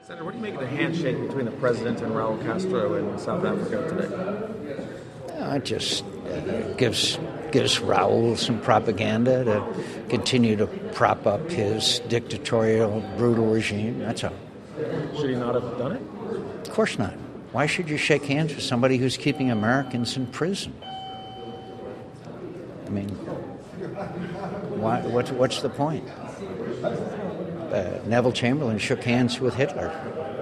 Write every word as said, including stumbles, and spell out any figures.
Senator, what do you make of the handshake between the president and Raul Castro in South Africa today? Uh, it just uh, gives gives Raul some propaganda to continue to prop up his dictatorial, brutal regime. That's all. Should he not have done it? Of course not. Why should you shake hands with somebody who's keeping Americans in prison? I mean, why, what's, what's the point? Uh, Neville Chamberlain shook hands with Hitler.